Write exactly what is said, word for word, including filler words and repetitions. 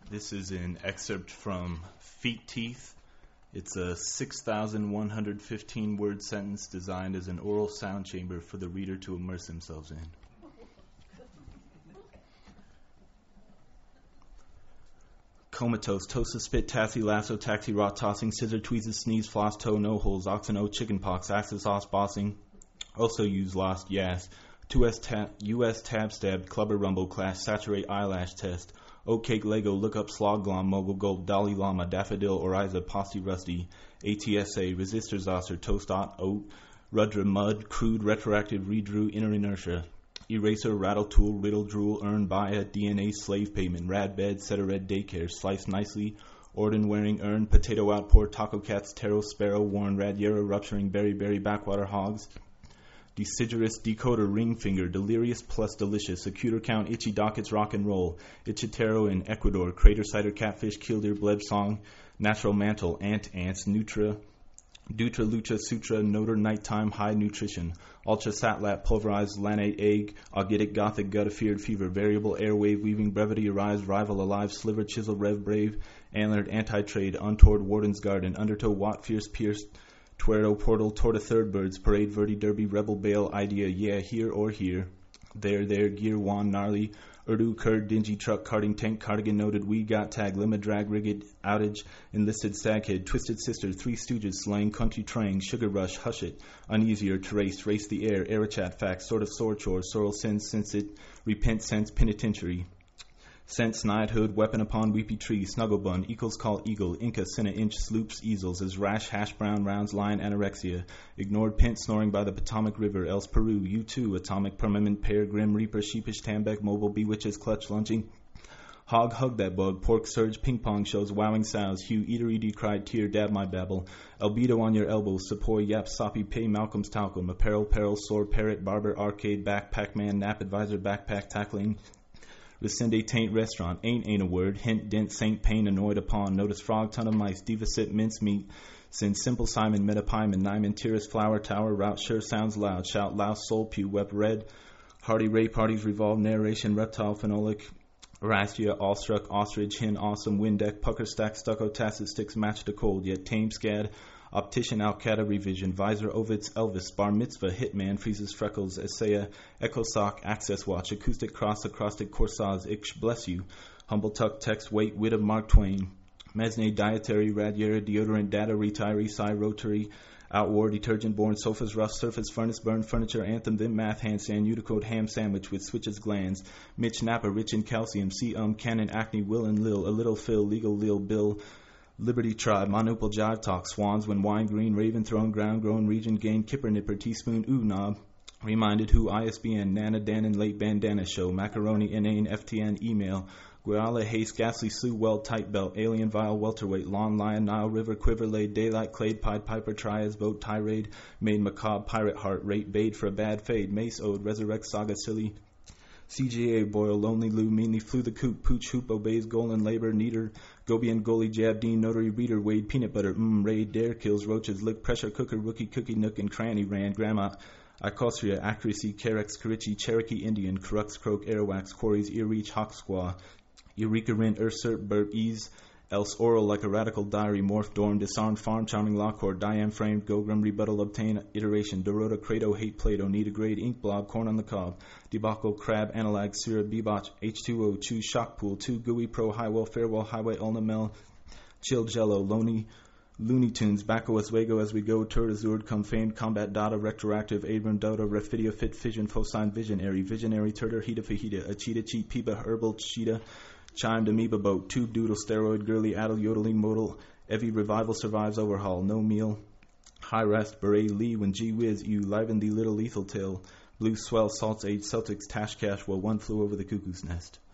This is an excerpt from Feet Teeth. It's a six thousand one hundred fifteen word sentence designed as an oral sound chamber for the reader to immerse themselves in. Comatose, tosa, spit, tassy, lasso, taxi, rot, tossing, scissor, tweezes, sneeze, floss, toe, no holes, oxen, o, chicken pox, axis, sauce, bossing. Also use lost, yas. two S tab, U S tab stab, clubber rumble, clash, saturate, eyelash test. Oat cake, Lego, look up, slog glom, mogul gulp, Dalai Lama, daffodil, oriza, posse, rusty, A T S A, resistors, osser, toast, ot, oat, rudra, mud, crude, retroactive, redrew, inner inertia. Eraser, rattle tool, riddle, drool, earn, baya, D N A, slave payment, rad bed, set a red daycare, slice nicely, Orden wearing, earn, potato outpour, taco cats, taro, sparrow, warn, radiera, rupturing, berry, berry, backwater hogs, deciduous, decoder, ring finger, delirious plus delicious, acuter count, itchy dockets, rock and roll, itchitero in Ecuador, crater cider, catfish, killdeer, bleb song, natural mantle, ant, ants, nutra, Dutra, Lucha, Sutra, Noter, Nighttime, High Nutrition, Ultra, Satlat, Pulverized, Lanate, Egg, Augitic, Gothic, Gut, Feared, Fever, Variable, Airwave, Weaving, Brevity, Arise, Rival, Alive, Sliver, Chisel, Rev, Brave, Antlered, Anti-Trade, Untoward, Warden's Garden, Undertow, Watt, Fierce, Pierced, Tuerto, Portal, Torta, Third Birds, Parade, Verdi, Derby, Rebel, Bale, Idea, Yeah, Here or Here, There, There, Gear, Wand, Gnarly, Urdu, Kurd, Dingy, Truck, Carting, Tank, Cardigan, Noted, We Got, Tag, Limit, Drag, Rigged, Outage, Enlisted, Staghead, Twisted Sister, Three Stooges, Slang, Country Trang, Sugar Rush, Hush It, Uneasier, Trace, Race the Air, Aerochat, Facts, Sort of Sore Chore, Sorrel, Sins, Sense It, Repent, Sense, Penitentiary, Sense, Knighthood, Weapon Upon Weepy Tree, Snugglebun, Equals Call Eagle, Inca, Cinna, Inch, Sloops, Easels, as Rash, Hash Brown, Rounds, Lion, Anorexia, Ignored, Pint, Snoring by the Potomac River, Else Peru, U two, Atomic, Permanent, Pear, Grim Reaper, Sheepish, Tambec, Mobile, Bewitches, Clutch, Lunging, Hog, Hug That Bug, Pork, Surge, Ping Pong Shows, Wowing Sounds, Hugh, Eatery, Decried, Tear, Dab My Babble, Albedo on Your Elbow, Sepoy, Yap, Soppy, Pay, Malcolm's Talcum, Apparel, Peril, Sword, Parrot, Barber, Arcade, Backpack Man, Nap Advisor, Backpack, Tackling, Rescinde, Taint, Restaurant, Ain't, Ain't a Word, Hint, Dent, Saint, Pain, Annoyed Upon, Notice, Frog, Ton of Mice, Diva Sip, Mince Meat, Sin, Simple Simon, Metapyman, Nyman, Tyrus, Flower, Tower, Route, Sure Sounds Loud, Shout, Louse, Soul, Pew, Web, Red, Hardy, Ray, Parties, Revolve, Narration, Reptile, Phenolic, Erastia, Awestruck, Ostrich, Hin, Awesome, Windeck, Pucker, Stack, Stucco, Tacit, Sticks, Match to Cold, Yet Tame, Scad, Optician, Alcata, Revision, Visor, Ovitz, Elvis, Bar Mitzvah, Hitman, Freezes, Freckles, Essaya, Echo Sock, Access Watch, Acoustic Cross, Acrostic, Corsage, Iksh, Bless You, Humble Tuck, Text, Wait, Wit of Mark Twain, Mesne, Dietary, Radiera, Deodorant, Data, Retiree, Psy, Rotary, Outwar, Detergent, Born, Sofas, Rust, Surface, Furnace, Burn, Furniture, Anthem, Then Math, Handstand, Unicode, Ham Sandwich with Switches, Glands, Mitch, Napa, Rich in Calcium, C, Um, Cannon, Acne, Will and Lil, A Little Phil, Legal, Lil, Bill, Liberty Tribe, Monopal, Jive Talk, Swans, When Wine Green, Raven, Throne, Ground, Grown, Region, Gain, Kipper, Nipper, Teaspoon, Ooh, Knob, Reminded, Who, I S B N, Nana, Dan, and Late Bandana Show, Macaroni, Inane, F T N, Email, Guala, Haste, Ghastly, Sue, Weld, Tight Belt, Alien, Vile, Welterweight, Lawn, Lion, Nile, River, Quiver, Laid, Daylight, Clade, Pied, Piper, Triads, Boat, Tirade, Made, Macabre, Pirate Heart, Rate, Bade for a Bad Fade, Mace, Ode, Resurrect, Saga, Silly, C G A, Boyle, Lonely Lou, Meanly, Flew the Coop, Pooch, Hoop, Obeys, Golan, Labor, Neater, Gobian, Goalie, Jab, Dean, Notary, Reader, Wade, Peanut Butter, Mmm, Raid, Dare, Kills, Roaches, Lick, Pressure Cooker, Rookie, Cookie, Nook, and Cranny, Rand, Grandma, Icosria, Accuracy, Carex, Karichi, Cherokee, Indian, Crux, Croak, Airwax, Quarries, Ear Reach, Hawk Squaw, Eureka, Rin, Ursert, Burp, Ease, Else Oral, Like a Radical Diary, Morph, Dorm, Disarmed, Farm, Charming, Lockcore, Diane Framed, Gogrum, Rebuttal, Obtain, Iteration, Dorota, Credo, Hate, Plato, Need a Grade, Ink Blob, Corn on the Cob, Debacle, Crab, Analag, Syrah, Bebotch, H two O, Choose, Shock Pool, two, Gooey, Pro, Highwell, Farewell, Highway, Ulna Mel, Chill, Jello, Loney, Looney Tunes, Bacco, Oswego, As We Go, Tur, Azurd, Come Famed, Combat, Data, Rectoactive, Abram, Dota, Refidia, Fit, Fission, Phosine, Visionary, Visionary, Turter, Hita, Fajita, Achita, Cheat, Peeba, Herbal, Cheetah, Chimed, Amoeba Boat, Tube, Doodle, Steroid, Girly, Addle, Yodeling, Modal, Evie, Revival, Survives, Overhaul, No Meal, High Rest, Beret, Lee, When Gee Whiz, You, Liven the Little Lethal Tale, Blue Swell, Salts Age, Celtics, Tash Cash, While One Flew Over the Cuckoo's Nest.